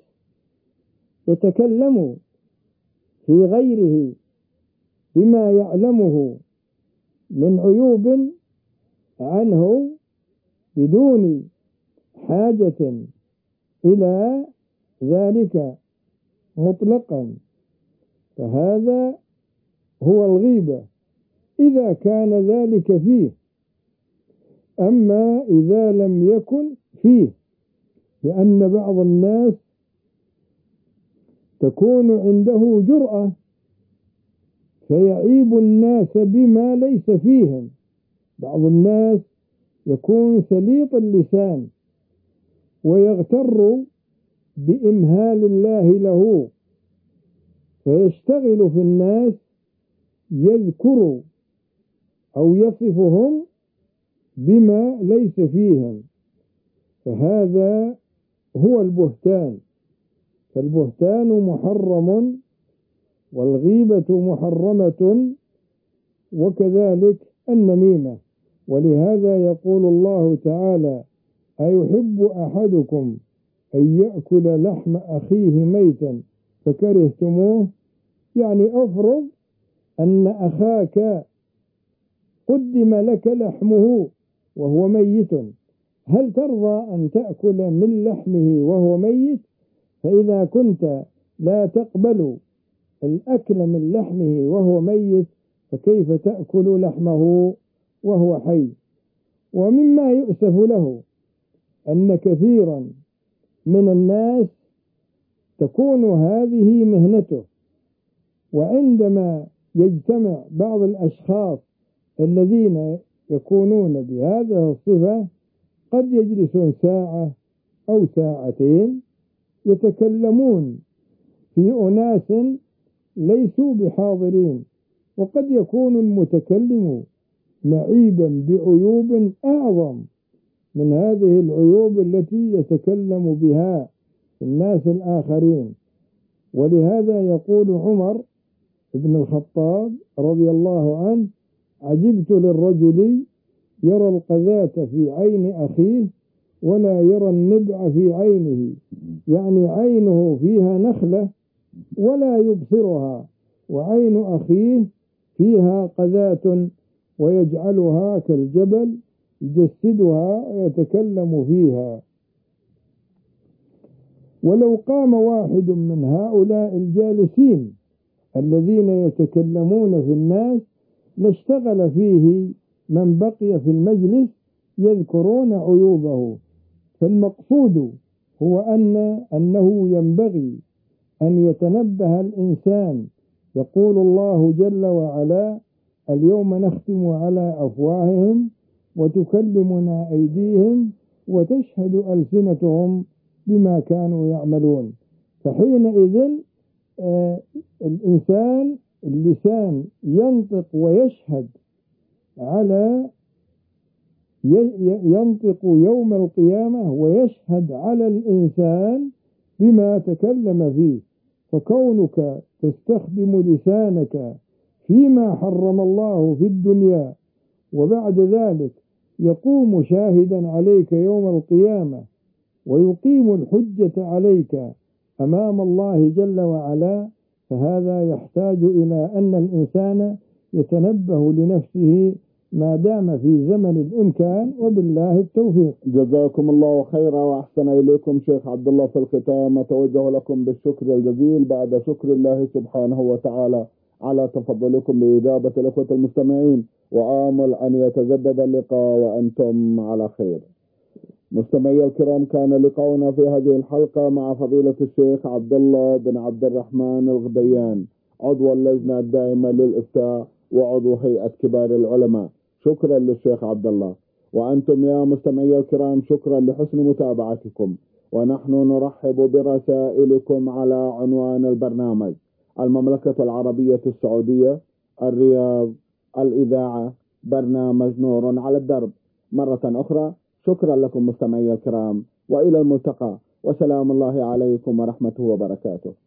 يتكلم في غيره بما يعلمه من عيوب عنه بدون حاجة إلى ذلك مطلقا، فهذا هو الغيبة إذا كان ذلك فيه. أما إذا لم يكن فيه، لأن بعض الناس تكون عنده جرأة فيعيب الناس بما ليس فيهم. بعض الناس يكون سليط اللسان ويغتر بإمهال الله له، فيشتغل في الناس يذكر أو يصفهم بما ليس فيهم، فهذا هو البهتان. فالبهتان محرم والغيبة محرمة، وكذلك النميمة. ولهذا يقول الله تعالى: أيحب أحدكم أن يأكل لحم أخيه ميتا فكرهتموه؟ يعني أفرض أن أخاك قدم لك لحمه وهو ميت، هل ترضى أن تأكل من لحمه وهو ميت؟ فإذا كنت لا تقبل الأكل من لحمه وهو ميت، فكيف تأكل لحمه وهو حي؟ ومما يؤسف له أن كثيرا من الناس تكون هذه مهنته، وعندما يجتمع بعض الأشخاص الذين يكونون بهذه الصفة قد يجلسون ساعة أو ساعتين يتكلمون في أناس ليسوا بحاضرين، وقد يكون المتكلم معيبا بعيوب أعظم من هذه العيوب التي يتكلم بها الناس الآخرين. ولهذا يقول عمر بن الخطاب رضي الله عنه: عجبت للرجل يرى القذاة في عين أخيه ولا يرى النبع في عينه، يعني عينه فيها نخلة ولا يبصرها، وعين أخيه فيها قذاة ويجعلها كالجبل يجسدها ويتكلم فيها. ولو قام واحد من هؤلاء الجالسين الذين يتكلمون في الناس لاشتغل فيه من بقي في المجلس يذكرون عيوبه. فالمقصود هو أن أنه ينبغي أن يتنبه الإنسان. يقول الله جل وعلا: اليوم نختم على أفواههم وتكلمنا أيديهم وتشهد ألسنتهم بما كانوا يعملون. فحينئذ آه الإنسان اللسان ينطق ويشهد على ينطق يوم القيامة ويشهد على الإنسان بما تكلم فيه. فكونك تستخدم لسانك فيما حرم الله في الدنيا وبعد ذلك يقوم شاهدا عليك يوم القيامة ويقيم الحجة عليك أمام الله جل وعلا، فهذا يحتاج إلى أن الإنسان يتنبه لنفسه ما دام في زمن الإمكان، وبالله التوفيق. جزاكم الله خيرا وأحسن إليكم شيخ عبد الله. في الختام أتوجه لكم بالشكر الجزيل بعد شكر الله سبحانه وتعالى على تفضلكم بإجابة الأخوة المستمعين، وآمل أن يتجدد اللقاء وأنتم على خير. مستمعي الكرام، كان لقاؤنا في هذه الحلقة مع فضيلة الشيخ عبد الله بن عبد الرحمن الغديان، عضو اللجنة الدائمة للإفتاء وعضو هيئة كبار العلماء. شكرا للشيخ عبد الله. وأنتم يا مستمعي الكرام شكرا لحسن متابعتكم، ونحن نرحب برسائلكم على عنوان البرنامج: المملكة العربية السعودية، الرياض، الإذاعة، برنامج نور على الدرب. مرة أخرى شكرا لكم مستمعي الكرام، وإلى الملتقى، وسلام الله عليكم ورحمته وبركاته.